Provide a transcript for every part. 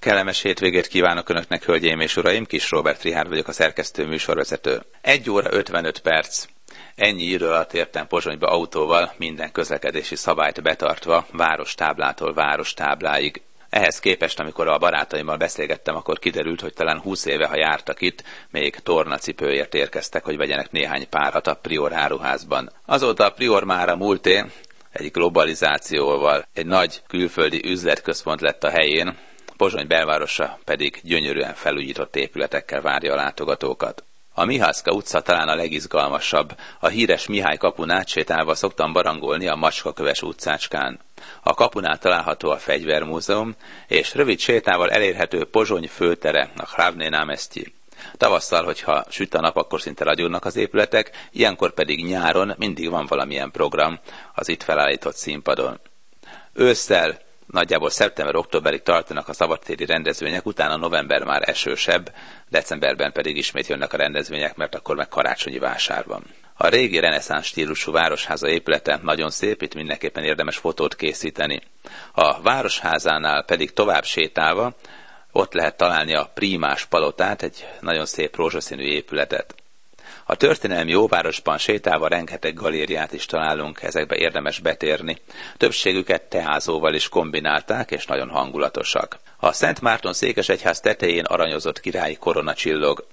Kellemes hétvégét kívánok Önöknek, hölgyeim és uraim, Kis Róbert Richárd vagyok, a szerkesztő műsorvezető. 1 óra 55 perc. Ennyi idő alatt értem Pozsonyba autóval, minden közlekedési szabályt betartva, várostáblától várostábláig. Ehhez képest, amikor a barátaimmal beszélgettem, akkor kiderült, hogy talán 20 éve, ha jártak itt, még tornacipőért érkeztek, hogy vegyenek néhány párat a Prior áruházban. Azóta a Prior már a múlté, egy globalizációval, egy nagy külföldi üzletközpont lett a helyén, Pozsony belvárosa pedig gyönyörűen felújított épületekkel várja a látogatókat. A Mihályka utca talán a legizgalmasabb. A híres Mihály kapun átsétálva szoktam barangolni a Macskaköves utcácskán. A kapunál található a Fegyvermúzeum, és rövid sétával elérhető Pozsony főtere, a Hlavné námestí. Tavasszal, hogyha süt a nap, akkor szinte ragyognak az épületek, ilyenkor pedig nyáron mindig van valamilyen program az itt felállított színpadon. Ősszel, nagyjából szeptember-októberig tartanak a szabadtéri rendezvények, utána november már esősebb, decemberben pedig ismét jönnek a rendezvények, mert akkor meg karácsonyi vásár van. A régi reneszánsz stílusú városháza épülete nagyon szép, itt mindenképpen érdemes fotót készíteni. A városházánál pedig tovább sétálva, ott lehet találni a Prímás palotát, egy nagyon szép rózsaszínű épületet. A történelmi óvárosban sétálva rengeteg galériát is találunk, ezekbe érdemes betérni. Többségüket teázóval is kombinálták, és nagyon hangulatosak. A Szent Márton székesegyház tetején aranyozott királyi korona csillog.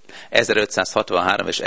1563 és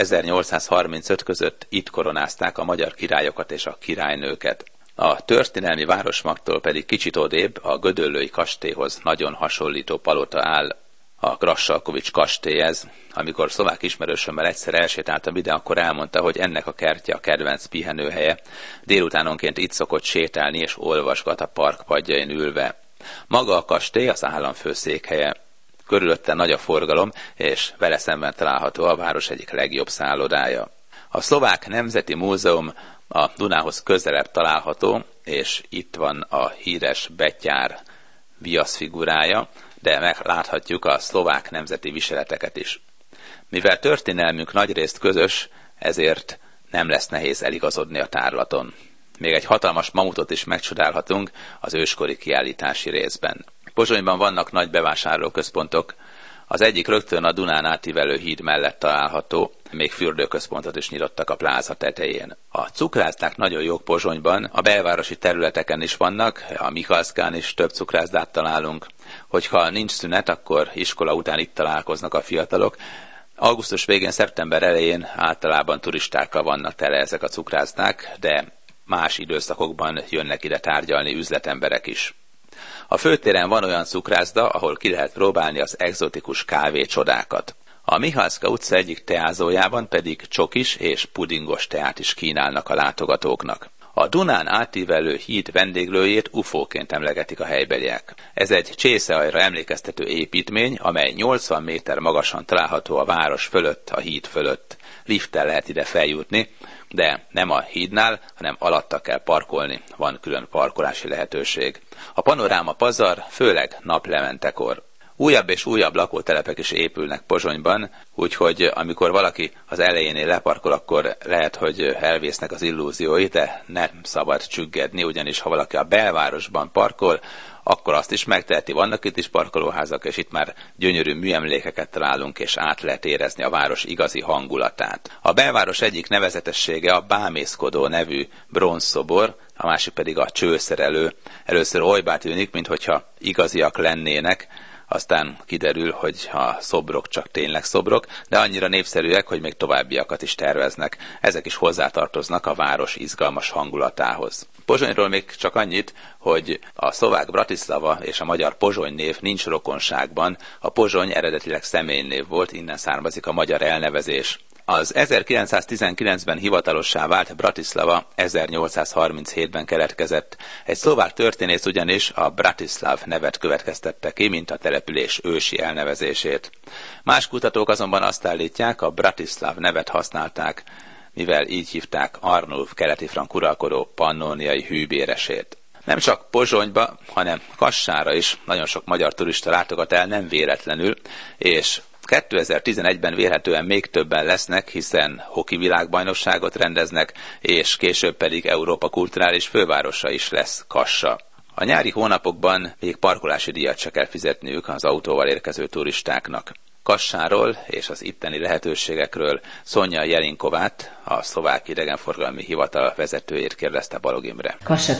1835 között itt koronázták a magyar királyokat és a királynőket. A történelmi városmagtól pedig kicsit odébb a Gödöllői kastélyhoz nagyon hasonlító palota áll. A Grassalkovics kastély ez. Amikor szlovák ismerősömmel egyszer elsétáltam ide, akkor elmondta, hogy ennek a kertje a kedvenc pihenőhelye. Délutánonként itt szokott sétálni és olvasgat a park padjain ülve. Maga a kastély az államfő székhelye. Körülötte nagy a forgalom, és vele szemben található a város egyik legjobb szállodája. A Szlovák Nemzeti Múzeum a Dunához közelebb található, és itt van a híres betyár viaszfigurája, de megláthatjuk a szlovák nemzeti viseleteket is. Mivel történelmünk nagyrészt közös, ezért nem lesz nehéz eligazodni a tárlaton. Még egy hatalmas mamutot is megcsodálhatunk az őskori kiállítási részben. Pozsonyban vannak nagy bevásárlóközpontok, az egyik rögtön a Dunán átívelő híd mellett található, még fürdőközpontot is nyitottak a pláza tetején. A cukrászdák nagyon jók Pozsonyban, a belvárosi területeken is vannak, a Mihályskán is több cukrászdát találunk. Hogyha nincs szünet, akkor iskola után itt találkoznak a fiatalok. Augusztus végén, szeptember elején általában turistákkal vannak tele ezek a cukrászdák, de más időszakokban jönnek ide tárgyalni üzletemberek is. A főtéren van olyan cukrászda, ahol ki lehet próbálni az egzotikus kávé csodákat. A Mihályka utca egyik teázójában pedig csokis és pudingos teát is kínálnak a látogatóknak. A Dunán átívelő híd vendéglőjét UFO-ként emlegetik a helybeliek. Ez egy csészeajra emlékeztető építmény, amely 80 méter magasan található a város fölött, a híd fölött. Lifttel lehet ide feljutni, de nem a hídnál, hanem alatta kell parkolni, van külön parkolási lehetőség. A panoráma pazar főleg naplementekor. Újabb és újabb lakótelepek is épülnek Pozsonyban, úgyhogy amikor valaki az elejénél leparkol, akkor lehet, hogy elvésznek az illúziói, de nem szabad csüggedni, ugyanis ha valaki a belvárosban parkol, akkor azt is megteheti, vannak itt is parkolóházak, és itt már gyönyörű műemlékeket találunk, és át lehet érezni a város igazi hangulatát. A belváros egyik nevezetessége a Bámészkodó nevű bronzszobor, a másik pedig a Csőszerelő. Először olybá tűnik, minthogyha igaziak lennének, aztán kiderül, hogy a szobrok csak tényleg szobrok, de annyira népszerűek, hogy még továbbiakat is terveznek. Ezek is hozzátartoznak a város izgalmas hangulatához. Pozsonyról még csak annyit, hogy a szlovák Bratislava és a magyar Pozsony név nincs rokonságban. A Pozsony eredetileg személynév volt, innen származik a magyar elnevezés. Az 1919-ben hivatalossá vált Bratislava 1837-ben keletkezett. Egy szlovák történész ugyanis a Bratislav nevet következtette ki, mint a település ősi elnevezését. Más kutatók azonban azt állítják, a Bratislav nevet használták, mivel így hívták Arnulf keleti frank uralkodó pannóniai hűbéresét. Nem csak Pozsonyba, hanem Kassára is nagyon sok magyar turista látogat el, nem véletlenül, és 2011-ben vélhetően még többen lesznek, hiszen hoki világbajnokságot rendeznek, és később pedig Európa kulturális fővárosa is lesz Kassa. A nyári hónapokban még parkolási díjat se kell fizetniük az autóval érkező turistáknak. Kassáról és az itteni lehetőségekről Sonja Jelinkovát, a Szlovák Idegenforgalmi Hivatal vezetőjét kérdezte Balog Imre. Kassa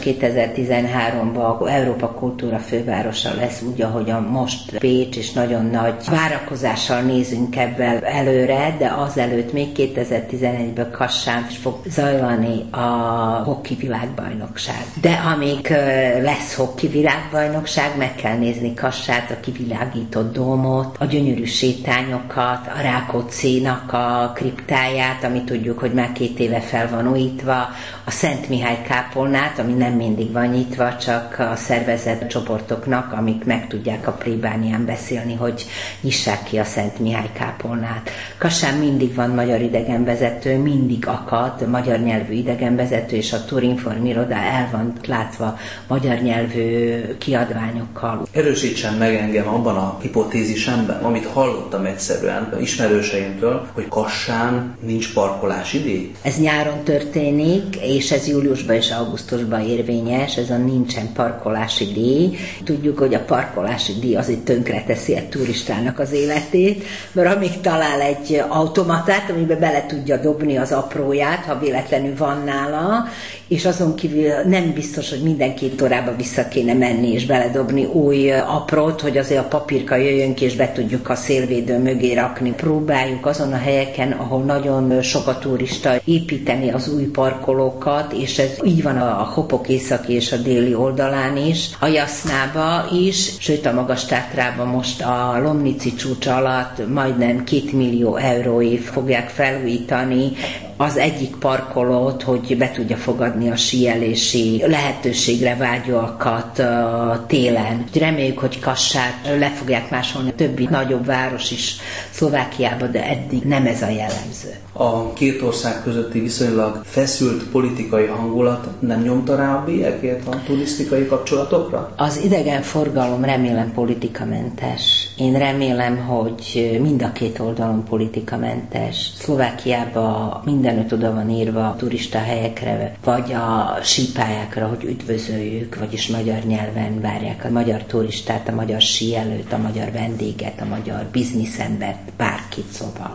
2013-ban Európa kultúra fővárosa lesz, úgy, ahogyan most Pécs, és nagyon nagy várakozással nézünk ebben előre, de azelőtt még 2011-ben Kassán fog zajlani a hokki világbajnokság. De amíg lesz hokki világbajnokság, meg kell nézni Kassát, a kivilágított dómot, a gyönyörű sétányokat, a Rákóczinak a kriptáját, ami tudjuk, hogy már 2 éve fel van újítva, a Szent Mihály kápolnát, ami nem mindig van nyitva, csak a szervezett csoportoknak, amik meg tudják a plébánián beszélni, hogy nyissák ki a Szent Mihály kápolnát. Kassán mindig van magyar idegenvezető, mindig akad magyar nyelvű idegenvezető, és a Turinform iroda el van látva magyar nyelvű kiadványokkal. Erősítsen meg engem abban a hipotézisemben, amit hallottam egyszerűen ismerőseimtől, hogy Kassán nincs parkolási díj. Ez nyáron történik, és ez júliusban és augusztusban érvényes, ez a nincsen parkolási díj. Tudjuk, hogy a parkolási díj azért tönkreteszi a turistának az életét, mert amíg talál egy automatát, amiben bele tudja dobni az apróját, ha véletlenül van nála, és azon kívül nem biztos, hogy minden 2 órába vissza kéne menni és beledobni új aprót, hogy azért a papírka jöjjön ki, és be tudjuk a szélvédő mögé rakni. Próbáljuk azon a helyeken, ahol nagyon sok a turista, építeni az új parkolókat, és ez így van a Hopok északi és a déli oldalán is, a Jasznába is, sőt a Magas-Tátrában most a Lomnici csúcs alatt majdnem 2 millió euróig fogják felújítani az egyik parkolót, hogy be tudja fogadni a síelési lehetőségre vágyóakat télen. Reméljük, hogy Kassát le fogják másolni a többi nagyobb város is Szlovákiába, de eddig nem ez a jellemző. A 2 ország közötti viszonylag feszült politikai hangulat nem nyomta rá a bélyegét a turisztikai kapcsolatokra? Az idegenforgalom remélem politikamentes. Én remélem, hogy mind a 2 oldalon politikamentes. Szlovákiában mindenütt oda van írva a turista helyekre, vagy a sípályákra, hogy üdvözöljük, vagyis magyar nyelven várják a magyar turistát, a magyar síelőt, a magyar vendéget, a magyar bizniszembert, bárkit, szóval.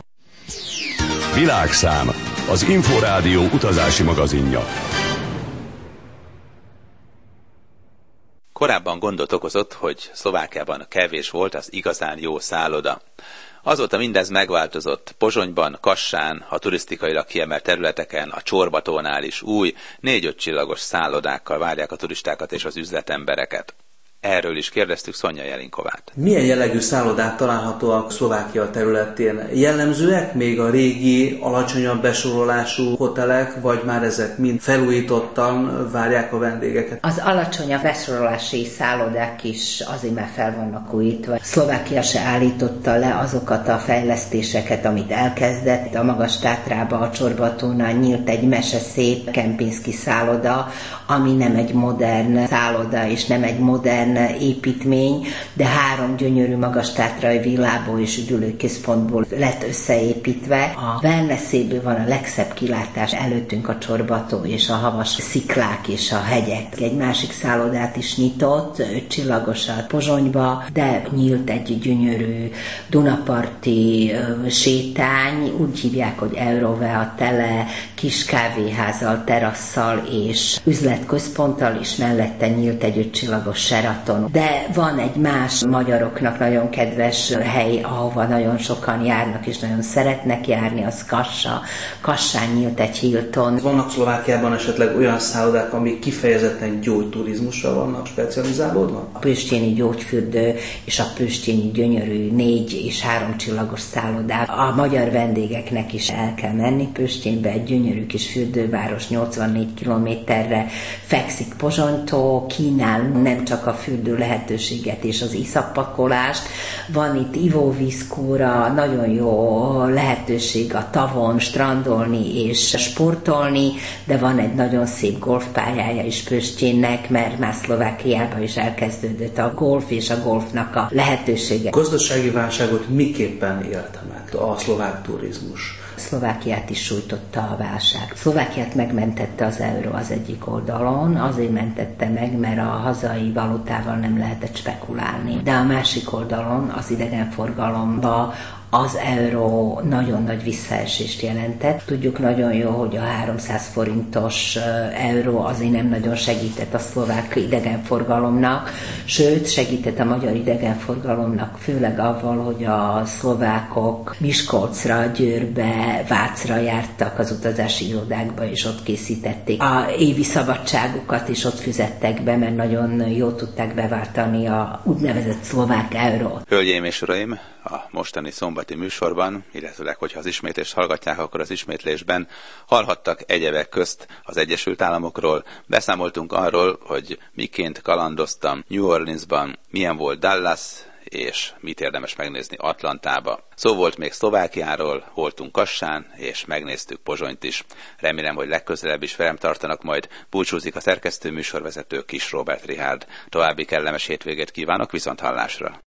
Világszám, az Inforádió utazási magazinja. Korábban gondot okozott, hogy Szlovákiában kevés volt az igazán jó szálloda. Azóta mindez megváltozott. Pozsonyban, Kassán, a turisztikailag kiemelt területeken, a Csorbatónál is új, 4-5 csillagos szállodákkal várják a turistákat és az üzletembereket. Erről is kérdeztük Sonja Jelinkovát. Milyen jellegű szállodák találhatóak Szlovákia területén? Jellemzőek még a régi, alacsonyabb besorolású hotelek, vagy már ezek mind felújítottan várják a vendégeket? Az alacsonyabb besorolási szállodák is azért már fel vannak újítva. Szlovákia se állította le azokat a fejlesztéseket, amit elkezdett. A Magas-Tátrában, a Csorbatónál nyílt egy meseszép Kempinski szálloda, ami nem egy modern szálloda, és nem egy modern építmény, de 3 gyönyörű Magas-Tátrai villából és üdülőközpontból lett összeépítve. A wellnesséből van a legszebb kilátás előttünk a Csorbató és a havas sziklák és a hegyek. Egy másik szállodát is nyitott, 5 csillagosat Pozsonyba, de nyílt egy gyönyörű Dunaparti sétány, úgy hívják, hogy Eurovea, tele kis kávéházzal, terasszal és üzletközponttal, és mellette nyílt egy 5 csillagos Sheraton. De van egy más magyaroknak nagyon kedves hely, ahova nagyon sokan járnak és nagyon szeretnek járni, az Kassa. Kassán nyílt egy Hilton. Vannak Szlovákiában esetleg olyan szállodák, amik kifejezetten gyógyturizmusra vannak specializálódva? A Pőstényi gyógyfürdő és a Pőstényi gyönyörű 4 és 3 csillagos szállodák. A magyar vendégeknek is el kell menni Pősténybe, egy gyönyörű kis fürdőváros, 84 kilométerre fekszik Pozsonytól, kínál nem csak a fürdő lehetőséget és az iszappakolást. Van itt ivóvízkúra, nagyon jó lehetőség a tavon strandolni és sportolni, de van egy nagyon szép golfpályája is Pősténynek, mert már Szlovákiában is elkezdődött a golf és a golfnak a lehetősége. A gazdasági válságot miképpen élte meg a szlovák turizmus? Szlovákiát is sújtotta a válság. Szlovákiát megmentette az euró az egyik oldalon, azért mentette meg, mert a hazai valutával nem lehetett spekulálni. De a másik oldalon, az idegenforgalomba az euró nagyon nagy visszaesést jelentett. Tudjuk nagyon jó, hogy a 300 forintos euró azért nem nagyon segített a szlovák idegenforgalomnak, sőt segített a magyar idegenforgalomnak, főleg avval, hogy a szlovákok Miskolcra, Győrbe, Vácra jártak az utazási irodákba, és ott készítették a évi szabadságukat, és ott fizettek be, mert nagyon jól tudták beváltani a úgynevezett szlovák eurót. Hölgyeim és uraim, a mostani szombati műsorban, illetőleg, hogyha az ismétlést hallgatják, akkor az ismétlésben hallhattak egyebek közt az Egyesült Államokról. Beszámoltunk arról, hogy miként kalandoztam New Orleansban, milyen volt Dallas, és mit érdemes megnézni Atlantába. Szó volt még Szlovákiáról, voltunk Kassán, és megnéztük Pozsonyt is. Remélem, hogy legközelebb is velem tartanak, majd búcsúzik a szerkesztő műsorvezető Kis Róbert Richárd. További kellemes hétvégét kívánok, viszont hallásra!